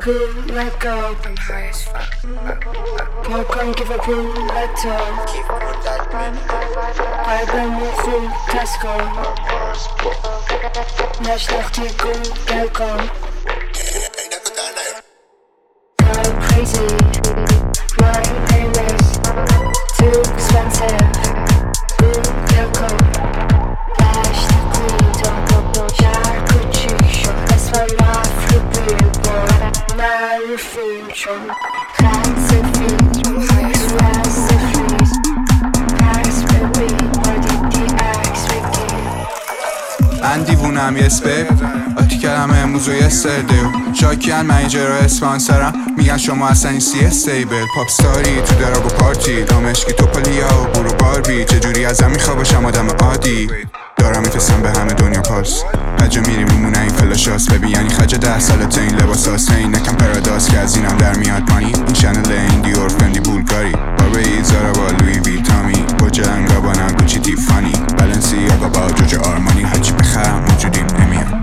Cool, let go. I'm high as fuck. No can't give a cool, let go. I ben weer full Tesco. Naștește cu Delco. I'm crazy. My name is too expensive. Delco. Naștește cu Delco. Șarcă cișo. That's why my free boy. My refugio. That's a feature. That's a freeze. Paris baby. من دیوونم یس بیب آتی کلمه امروز و یس دیو شاکیان من اینجا رو اسپانسرم میگن شما اصلا این سی استیبل پاپ ستاری تو دراگ و پارتی دامشکی توپالیا و برو باربی چجوری ازم میخوا باشم آدم عادی دارم میفرستم به همه دنیا پاس هجا میریم میمونه این فلاشاست ببین یعنی خرج 10 سالته این لباس هاست این نکم پراداس که از اینم در میاد پانی این شنل این دیور فندی بولگاری باربی زارا با لوی ویتامی با جنگا با نگوچی تیفانی بلنسی آقا با جوج آرمانی هرچی بخرم موجودیم نمیاد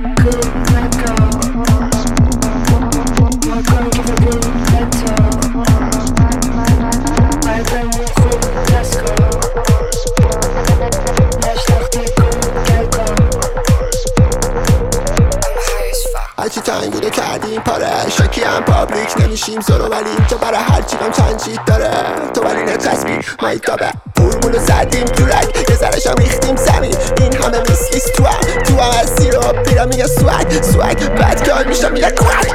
هرچی تنگ بوده کردیم پاره شاکی هم پابلیک نمیشیم زورو ولی اینجا برای هر چیگم چند چیت داره تو ولی نچسبی مایتابه فرمولو زدیم تو رگ یه ذرش هم ریختیم زمین این همه میسلیست تو هم از زیرو بیرم میگه سوگ بعد که میشم میگه کوک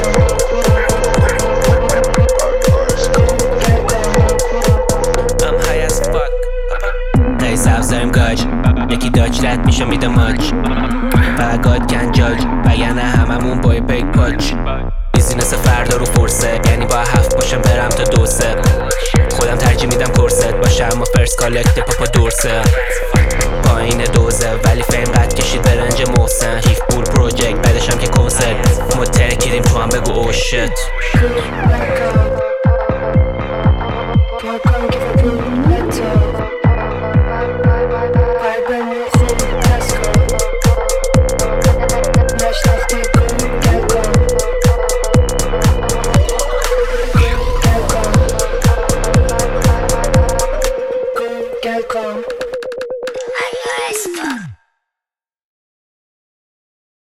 I'm high as fuck دایی سبز داریم گاج یکی داج رد میشه میده ماج فقط کن جاج وگرنه هممون بای بیگ پاچ بیزینس فردا رو فرصه یعنی با 7 باشم برم تا 2 خودم ترجیح میدم کرست باشه اما فرست کالکت پاپا دورسه پایین دوزه ولی